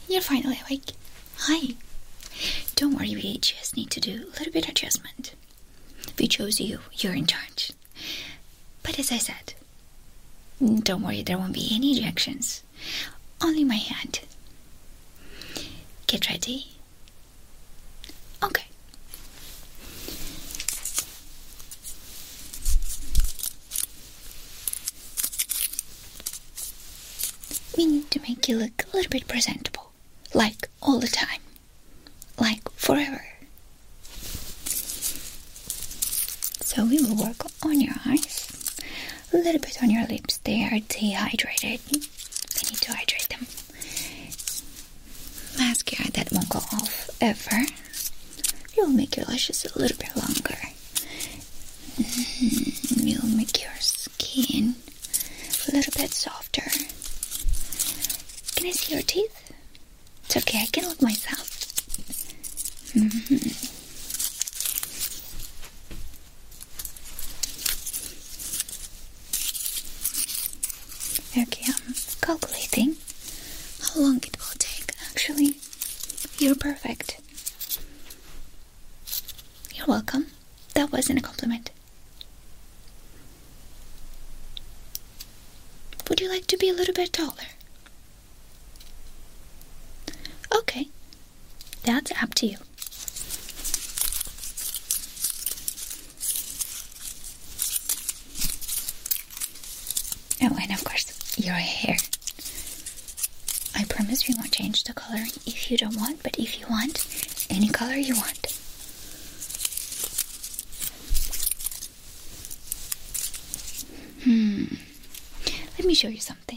You're finally awake. Hi. Don't worry, we just need to do a little bit of adjustment. We chose you. You're in charge. But as I said, don't worry, there won't be any ejections. Only my hand. Get ready. Okay. We need to make you look a little bit presentable. Like all the time. Like forever. So we will work on your eyes. A little bit on your lips. They are dehydrated. We need to hydrate them. Mascara that won't go off ever. It will make your lashes a little bit longer. It will make your skin a little bit softer. Can I see your teeth? It's okay, I can look myself. Okay, I'm calculating how long it will take. Actually, you're perfect. You're welcome. That wasn't a compliment. Would you like to be a little bit taller? Okay, that's up to you. Oh, and of course, your hair. I promise we won't change the color if you don't want, but if you want, any color you want. Let me show you something.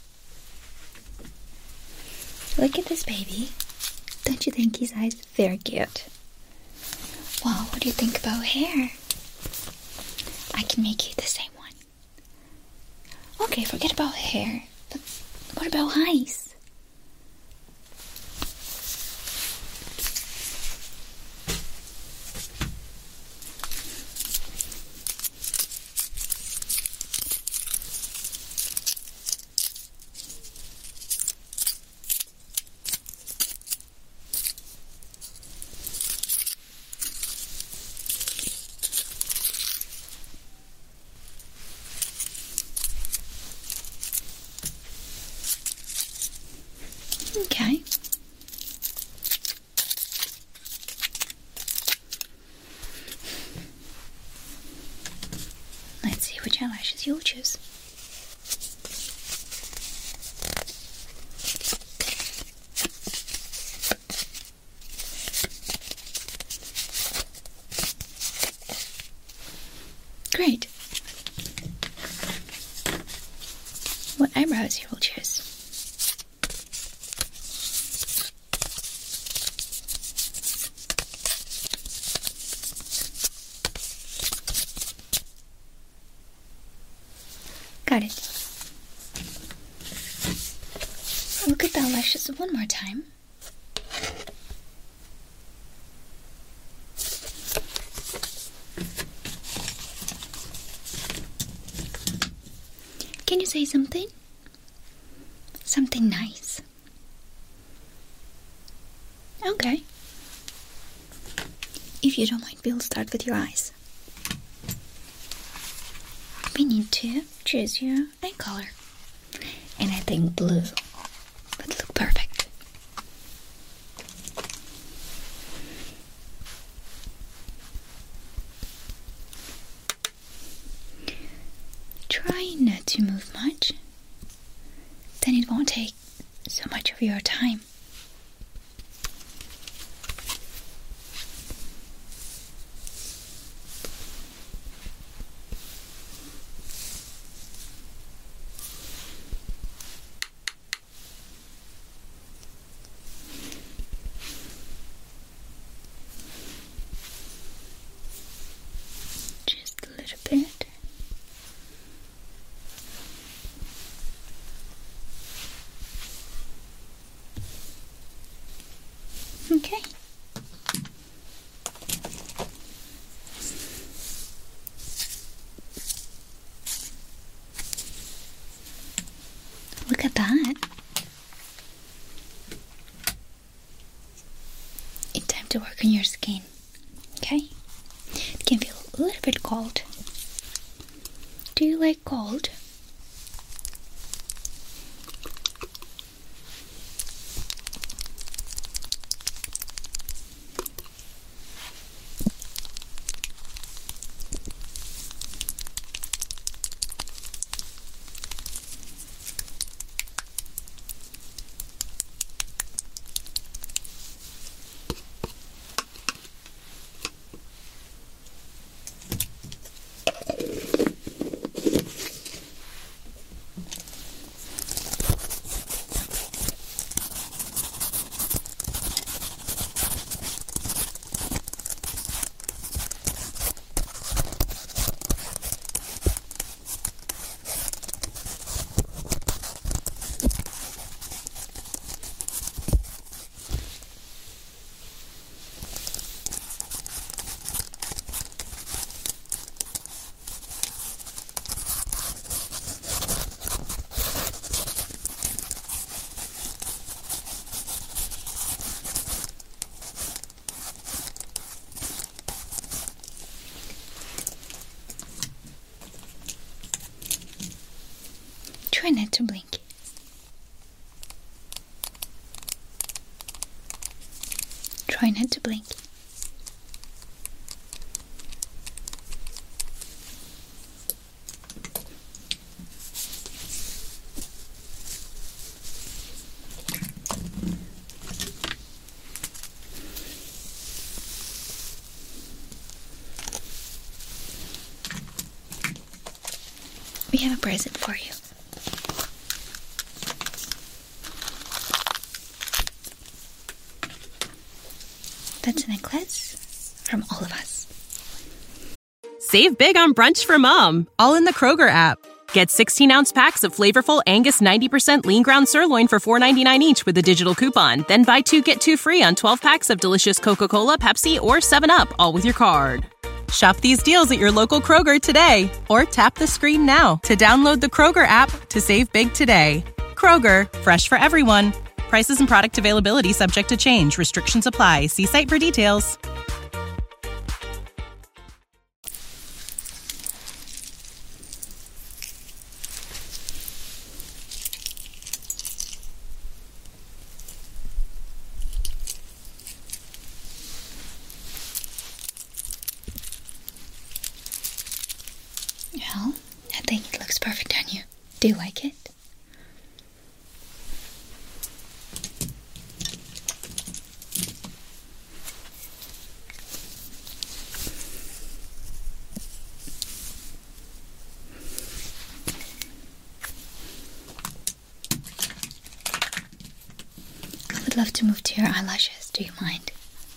Look at this baby. Don't you think his eyes are very cute? Wow, what do you think about hair? I can make you the same one. Okay, forget about hair. But what about eyes? Okay. Let's see which eyelashes you'll choose. Great. What eyebrows you will choose? Got it. Look at the eyelashes one more time. Can you say something? Something nice. Okay. If you don't mind, we'll start with your eyes. We need to choose your eye color. And I think blue would look perfect. Try not to move much. Then it won't take so much of your time. Just a little bit. Okay. Look at that. to work on your skin. Okay? It can feel a little bit cold. Do you like cold? Try not to blink. Try not to blink. We have a present for you. That's a necklace from all of us. Save big on brunch for mom, all in the Kroger app. Get 16-ounce packs of flavorful Angus 90% lean ground sirloin for $4.99 each with a digital coupon. Then buy 2, get 2 free on 12 packs of delicious Coca-Cola, Pepsi, or 7-Up, all with your card. Shop these deals at your local Kroger today, or tap the screen now to download the Kroger app to save big today. Kroger, fresh for everyone. Prices and product availability subject to change. Restrictions apply. See site for details. Well, I think it looks perfect on you. Do you like it? I would love to move to your eyelashes. Do you mind?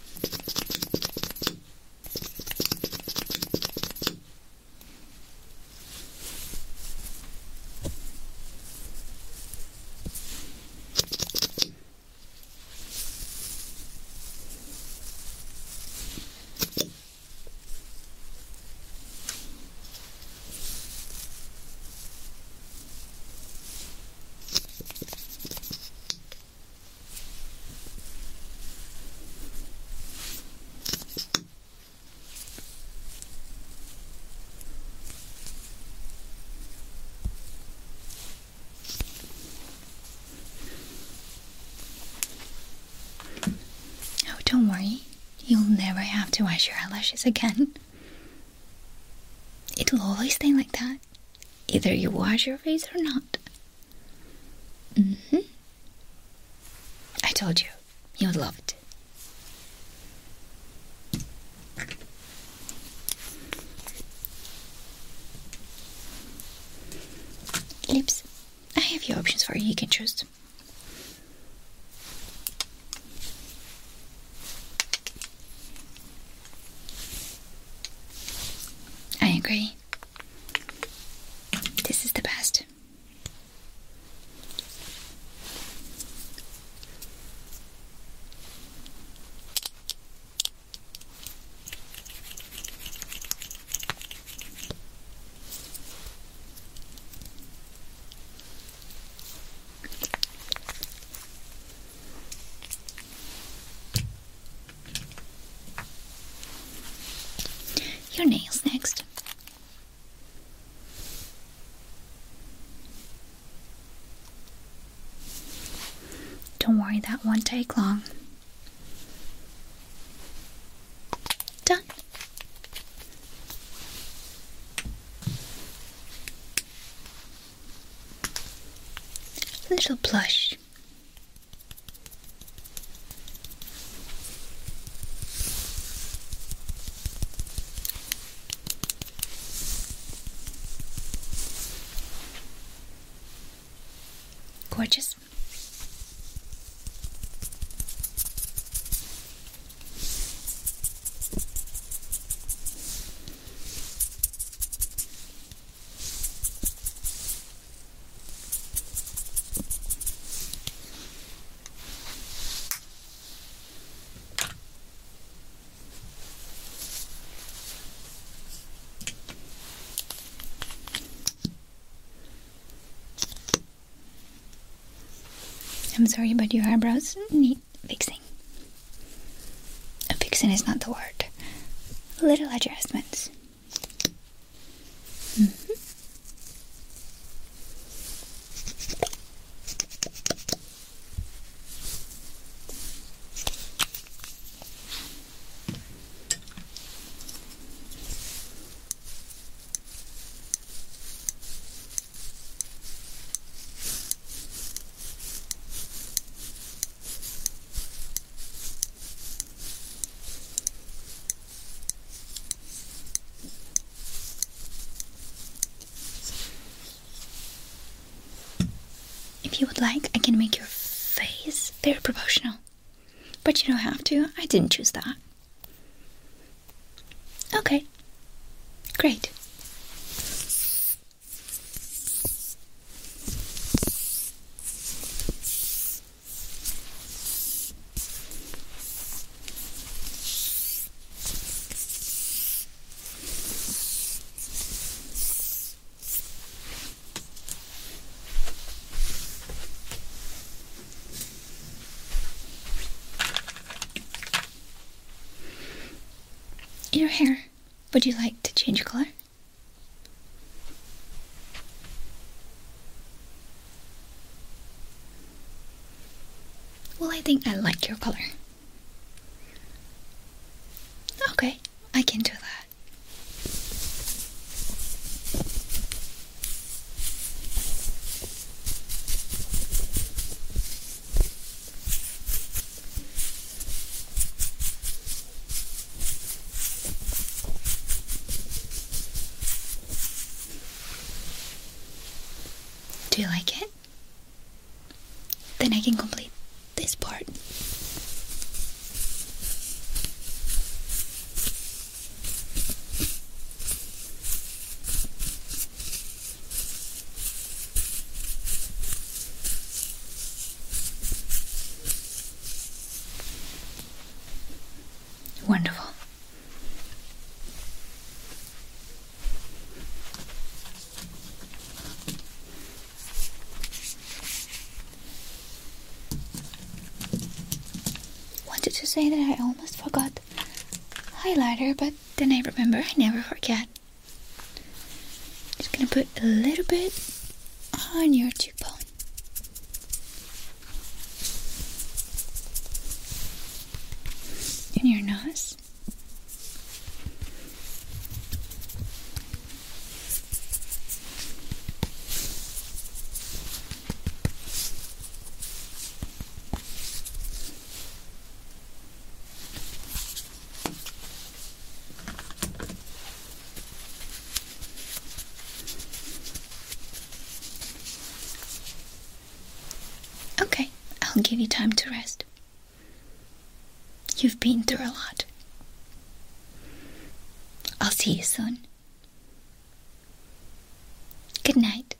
Don't worry, you'll never have to wash your eyelashes again. It'll always stay like that, either you wash your face or not. I told you, you'd love it. Lips, I have few options for you, you can choose. I agree. This is the best. your nails next. Don't worry, that won't take long. Done. Little blush. Gorgeous. I'm sorry, but your eyebrows need fixing. Fixing is not the word. Little adjustments. If you would like, I can make your face very proportional. But you don't have to. I didn't choose that. Okay. Great. Your hair, would you like to change color? Well, I think I like your color. Okay, I can do that. Do you like it? Then I can complete this part. Wonderful. Wanted to say that I almost forgot highlighter, but then I remember I never forget. Just gonna put a little bit on your cheekbone. In your nose. Okay, I'll give you time to rest. You've been through a lot. I'll see you soon. Good night.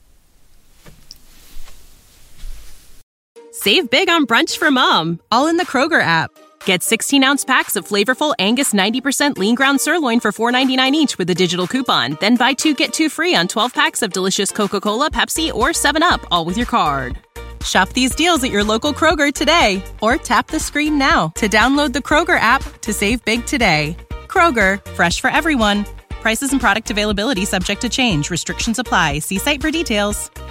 Save big on brunch for mom, all in the Kroger app. Get 16-ounce packs of flavorful Angus 90% lean ground sirloin for $4.99 each with a digital coupon. Then buy 2, get 2 free on 12 packs of delicious Coca-Cola, Pepsi, or 7-Up, all with your card. Shop these deals at your local Kroger today, or tap the screen now to download the Kroger app to save big today. Kroger. Kroger, fresh for everyone. Prices and product availability subject to change. Restrictions apply. See site for details.